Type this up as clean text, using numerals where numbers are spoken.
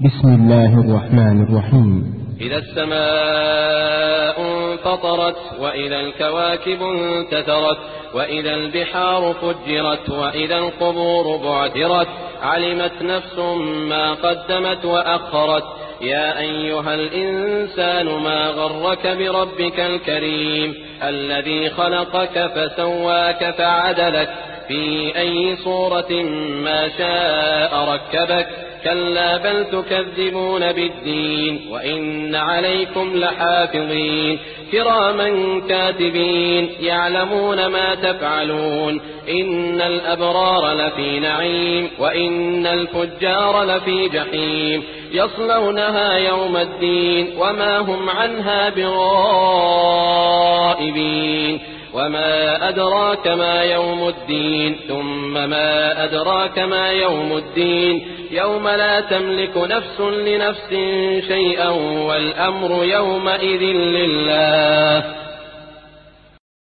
بسم الله الرحمن الرحيم. إذا السماء انفطرت وإذا الكواكب انتثرت وإذا البحار فجرت وإذا القبور بعثرت علمت نفس ما قدمت وأخرت. يا أيها الإنسان ما غرك بربك الكريم الذي خلقك فسواك فعدلك في أي صورة ما شاء ركبك. كلا بل تكذبون بالدين وإن عليكم لحافظين كراما كاتبين يعلمون ما تفعلون. إن الأبرار لفي نعيم وإن الفجار لفي جحيم يصلونها يوم الدين وما هم عنها بغائبين. وما أدراك ما يوم الدين ثم ما أدراك ما يوم الدين يوم لا تملك نفس لنفس شيئا والأمر يومئذ لله.